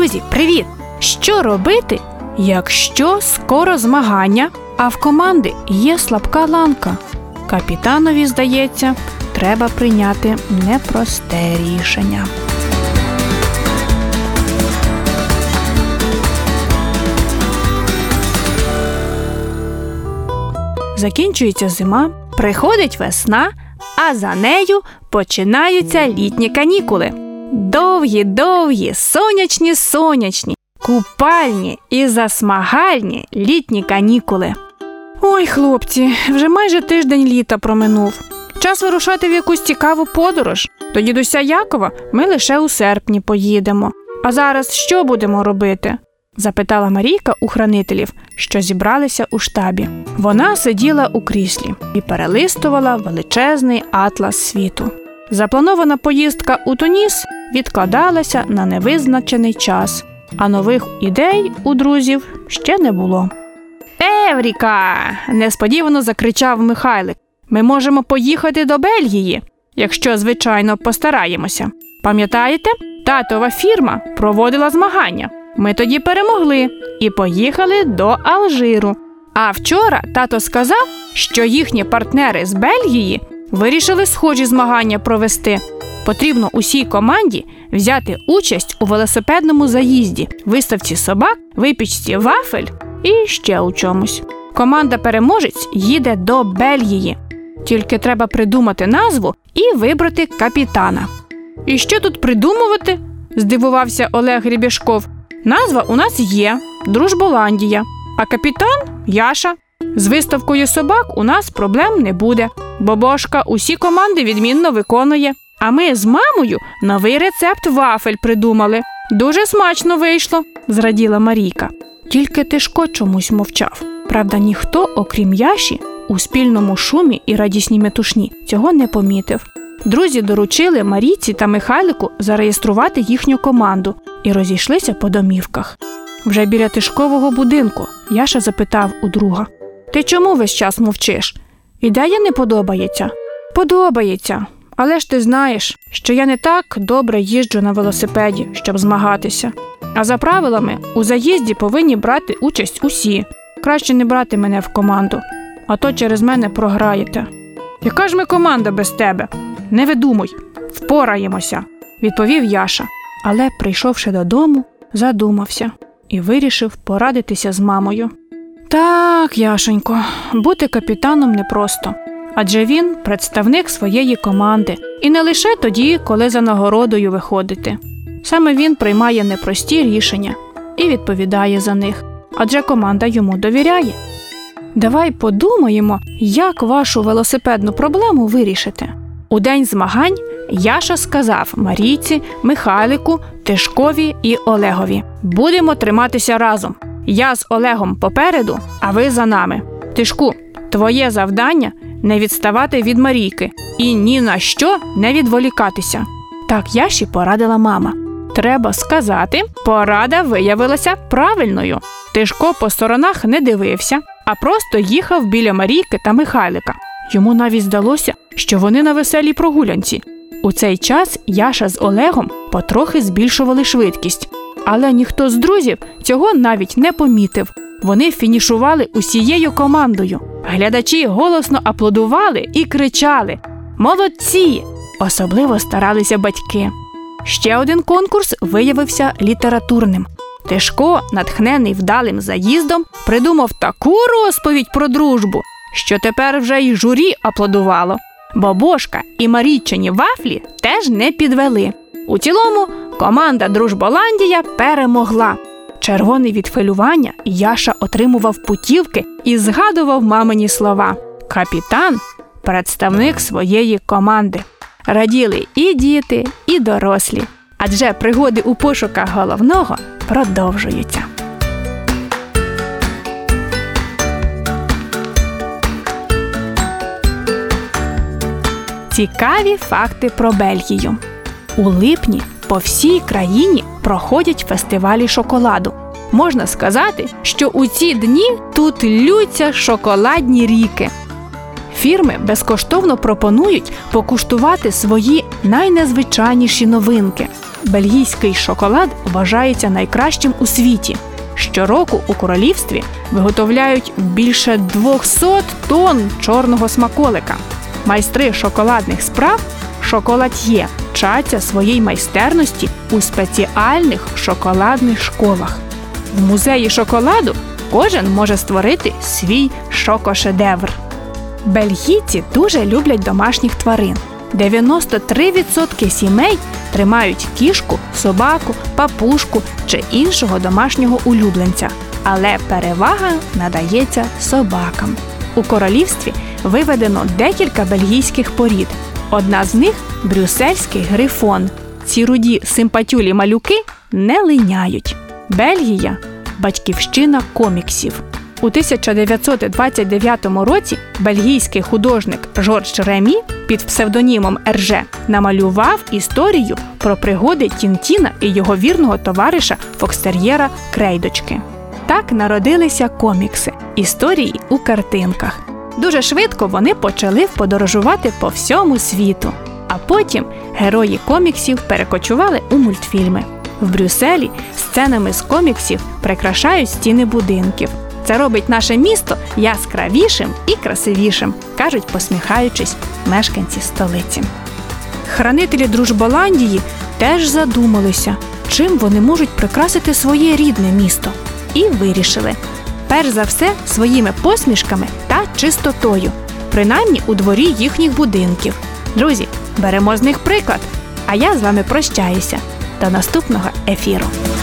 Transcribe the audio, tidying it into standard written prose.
Друзі, привіт! Що робити, якщо скоро змагання, а в команди є слабка ланка? Капітанові, здається, треба прийняти непросте рішення. Закінчується зима, приходить весна, а за нею починаються літні канікули. Довгі-довгі, сонячні, купальні і засмагальні літні канікули. Ой, хлопці, вже майже тиждень літа проминув. Час вирушати в якусь цікаву подорож. До дідуся Якова ми лише у серпні поїдемо. А зараз що будемо робити? Запитала Марійка у хранителів, що зібралися у штабі. Вона сиділа у кріслі і перелистувала величезний атлас світу. Запланована поїздка у Туніс відкладалася на невизначений час, а нових ідей у друзів ще не було. «Евріка!» – несподівано закричав Михайлик. «Ми можемо поїхати до Бельгії, якщо, звичайно, постараємося. Пам'ятаєте, татова фірма проводила змагання. Ми тоді перемогли і поїхали до Алжиру. А вчора тато сказав, що їхні партнери з Бельгії вирішили схожі змагання провести. Потрібно усій команді взяти участь у велосипедному заїзді, виставці собак, випічці вафель і ще у чомусь. Команда-переможець їде до Бельгії. Тільки треба придумати назву і вибрати капітана». «І що тут придумувати?» – здивувався Олег Рібєшков. «Назва у нас є – Дружболандія, а капітан – Яша. З виставкою собак у нас проблем не буде. Бобошка усі команди відмінно виконує. А ми з мамою новий рецепт вафель придумали. Дуже смачно вийшло», – зраділа Марійка. Тільки Тишко чомусь мовчав. Правда, ніхто, окрім Яші, у спільному шумі і радісній метушні цього не помітив. Друзі доручили Марійці та Михайлику зареєструвати їхню команду і розійшлися по домівках. Вже біля Тишкового будинку Яша запитав у друга: «Ти чому весь час мовчиш? Ідея не подобається?» «Подобається. Але ж ти знаєш, що я не так добре їжджу на велосипеді, щоб змагатися. А за правилами, у заїзді повинні брати участь усі. Краще не брати мене в команду, а то через мене програєте». «Яка ж ми команда без тебе? Не видумуй, впораємося», – відповів Яша. Але, прийшовши додому, задумався і вирішив порадитися з мамою. «Так, Яшенько, бути капітаном непросто. Адже він представник своєї команди. І не лише тоді, коли за нагородою виходити. Саме він приймає непрості рішення і відповідає за них. Адже команда йому довіряє. Давай подумаємо, як вашу велосипедну проблему вирішити». У день змагань Яша сказав Марійці, Михайлику, Тишкові і Олегові: «Будемо триматися разом. Я з Олегом попереду, а ви за нами. Тишку, твоє завдання – не відставати від Марійки і ні на що не відволікатися». Так Яші порадила мама. Треба сказати, порада виявилася правильною. Тишко по сторонах не дивився, а просто їхав біля Марійки та Михайлика. Йому навіть здалося, що вони на веселій прогулянці. У цей час Яша з Олегом потрохи збільшували швидкість. Але ніхто з друзів цього навіть не помітив. Вони фінішували усією командою. Глядачі голосно аплодували і кричали: «Молодці!» Особливо старалися батьки. Ще один конкурс виявився літературним. Тишко, натхнений вдалим заїздом, придумав таку розповідь про дружбу, що тепер вже й журі аплодувало. Бобошка і Марійчині вафлі теж не підвели. У цілому команда «Дружболандія» перемогла. Червоний від хвилювання, Яша отримував путівки і згадував мамині слова. Капітан – представник своєї команди. Раділи і діти, і дорослі. Адже пригоди у пошуках головного продовжуються. Цікаві факти про Бельгію. У липні по всій країні проходять фестивалі шоколаду. Можна сказати, що у ці дні тут ллються шоколадні ріки. Фірми безкоштовно пропонують покуштувати свої найнезвичайніші новинки. бельгійський шоколад вважається найкращим у світі. Щороку у королівстві виготовляють більше 200 тонн чорного смаколика. Майстри шоколадних справ, шоколад'є, вчаться своїй майстерності у спеціальних шоколадних школах. В музеї шоколаду кожен може створити свій шокошедевр. Бельгійці дуже люблять домашніх тварин. 93% сімей тримають кішку, собаку, папушку чи іншого домашнього улюбленця. Але перевага надається собакам. У королівстві виведено декілька бельгійських порід. Одна з них – брюссельський грифон. Ці руді симпатюлі малюки не линяють. Бельгія – батьківщина коміксів. У 1929 році бельгійський художник Жорж Ремі під псевдонімом Ерже намалював історію про пригоди Тінтіна і його вірного товариша фокстер'єра Крейдочки. Так народилися комікси – історії у картинках. Дуже швидко вони почали подорожувати по всьому світу. А потім герої коміксів перекочували у мультфільми. В Брюсселі сценами з коміксів прикрашають стіни будинків. Це робить наше місто яскравішим і красивішим, кажуть, посміхаючись, мешканці столиці. Хранителі Дружболандії теж задумалися, чим вони можуть прикрасити своє рідне місто. І вирішили. Перш за все, своїми посмішками та чистотою, принаймні у дворі їхніх будинків. Друзі, беремо з них приклад. А я з вами прощаюся. До наступного ефіру.